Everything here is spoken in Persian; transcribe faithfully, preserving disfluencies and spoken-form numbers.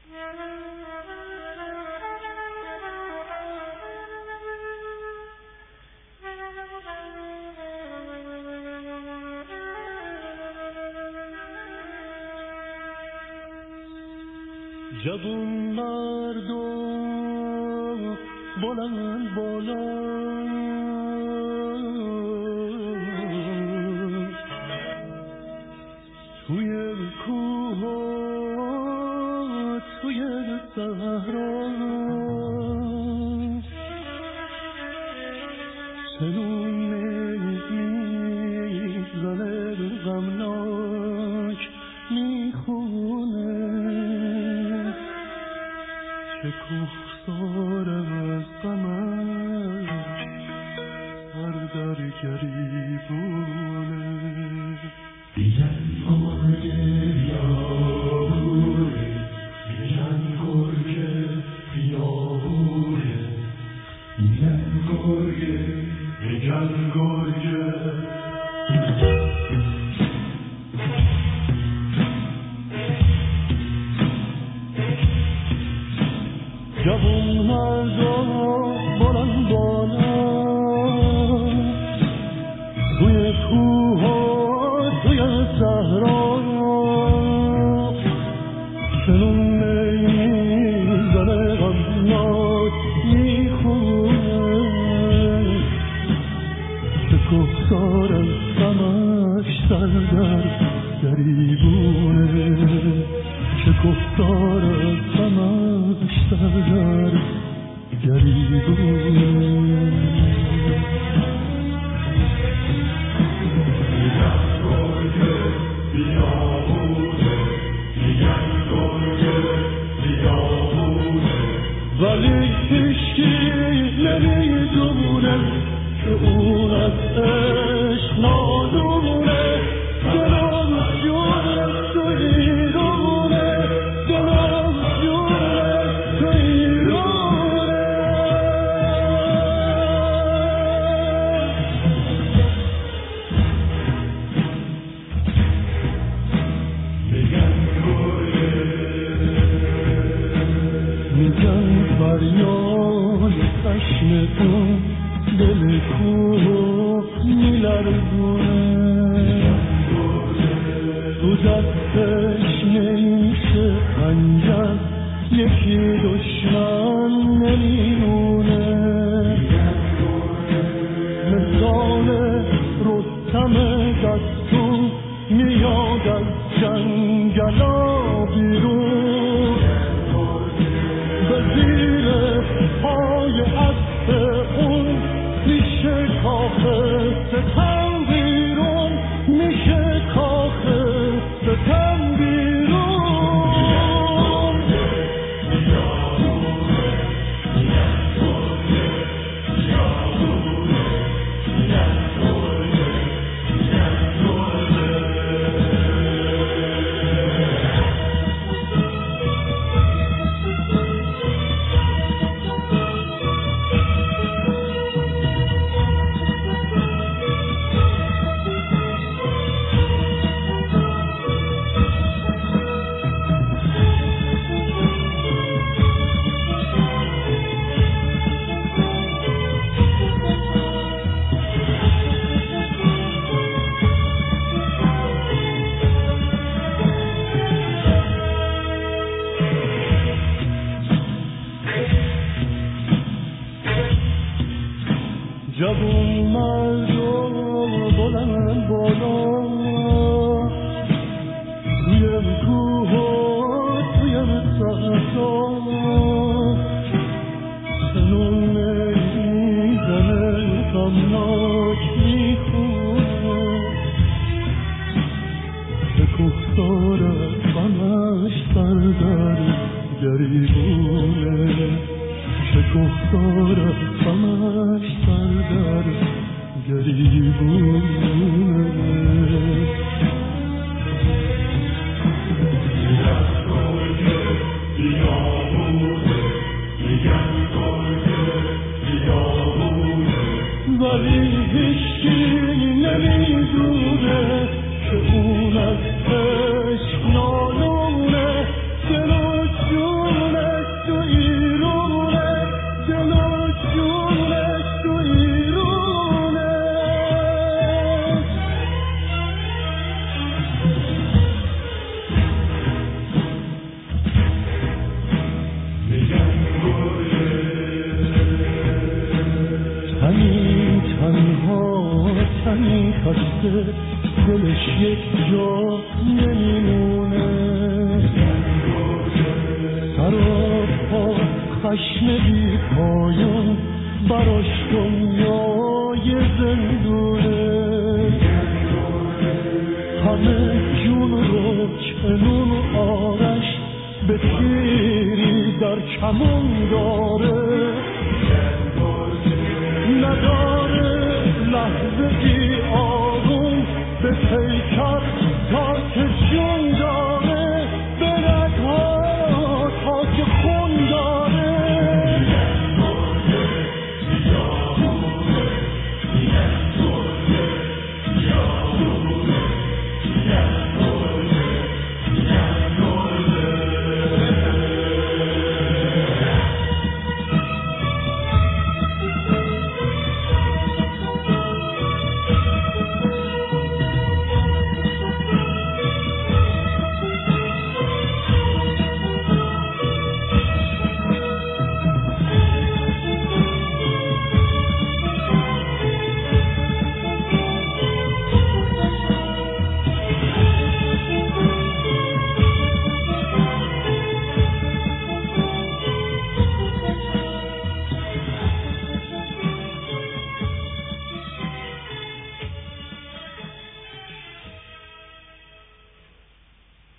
جوون مردم بلند بالا توی کوه و توی صحرا سنون میزنه غمناک میخونه که کوهسارم از غمش هر در گریبونه دیگر آمده بیاهوره دیگر گرگه بیاهوره دیگر گرگه دیگر گرگه جوون مردم بلند بالا توی کوه و توی صحرا شنون میزنه غمناک میخونه که کوهسار از غمش سر در گریبونه که کوهسار از غمش سر در گریبونه ولی هیچکی نمیدونه که اون از عشق نادونه دلم جونه تو ایرونه دلم جونه تو ایرونه میگن گرگه میگن فریاد خشم تو دل کوه میلرزونه تو دستش نمیشه خنجر یکی دشمن نمیمونه مثال رستم دستون میاد از جنگلا بیرون به زیر پای اسب اون میشه کاخ ستم بیرون میشه کاخ ستم بیرون جوون مردم بلند بالا توی کوه و توی صحرا سنون میزنه غمناک میخونه که کوهسار غمش سر در گریبونه که کوهسار غمش سر در گریبونه ولی هیچکی نمیدونه که اون از عشق نالونه دل و جون خسته دلش یک جا نمیمونه، سراپا خشم بی پایان براش دنیای زندونه. همه جون رو چنون آرش به تیری در کمون داره، نداره لحظه ای آروم به پیکر تا که جون